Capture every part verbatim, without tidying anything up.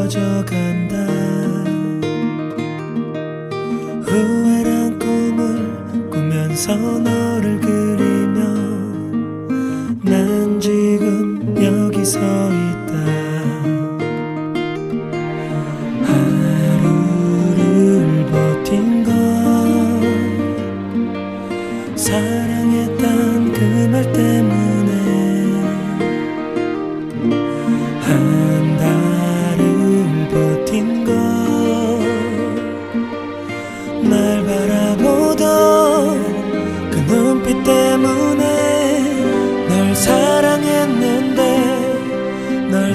꺼져간다. 후회란 꿈을 꾸면서 너를 그리며 난 지금 여기 서 있다. 하루를 버틴 건 사랑했단 그 말 때문에 한 달을 버틴 건 날 바라보던 그 눈빛 때문에 널 사랑했는데 널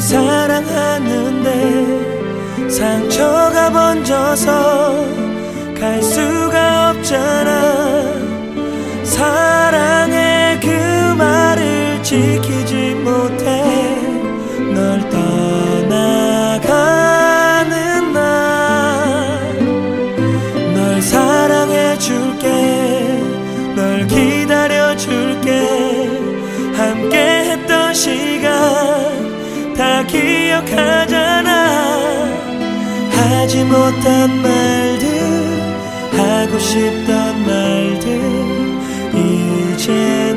사랑하는데 상처가 번져서 갈 수가 없잖아. 사랑해 그 말을 지키지 못해 널 떠나가는 날 널 사랑해 줄게 널 기다려 줄게 함께 했던 시간 다 기억하잖아. 하지 못한 말들 하고 싶던 말들 이제